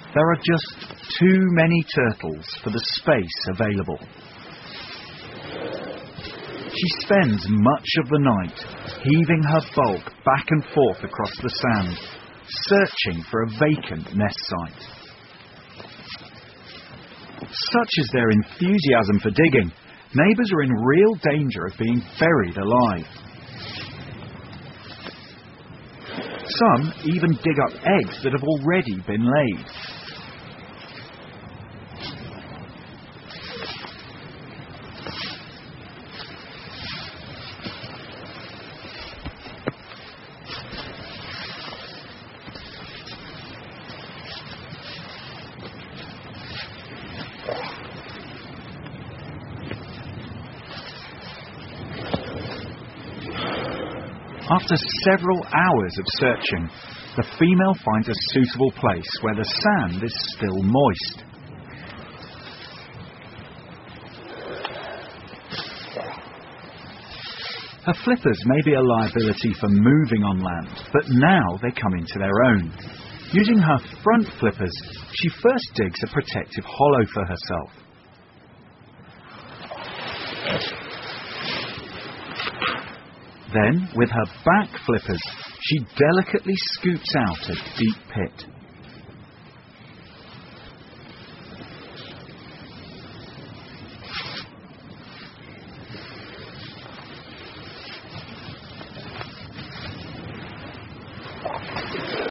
There are just too many turtles for the space available. She spends much of the night heaving her bulk back and forth across the sand, searching for a vacant nest site. Such is their enthusiasm for digging, neighbours are in real danger of being buried alive. Some even dig up eggs that have already been laid. After several hours of searching, the female finds a suitable place where the sand is still moist. Her flippers may be a liability for moving on land, but now they come into their own. Using her front flippers, she first digs a protective hollow for herself. Then, with her back flippers, she delicately scoops out a deep pit.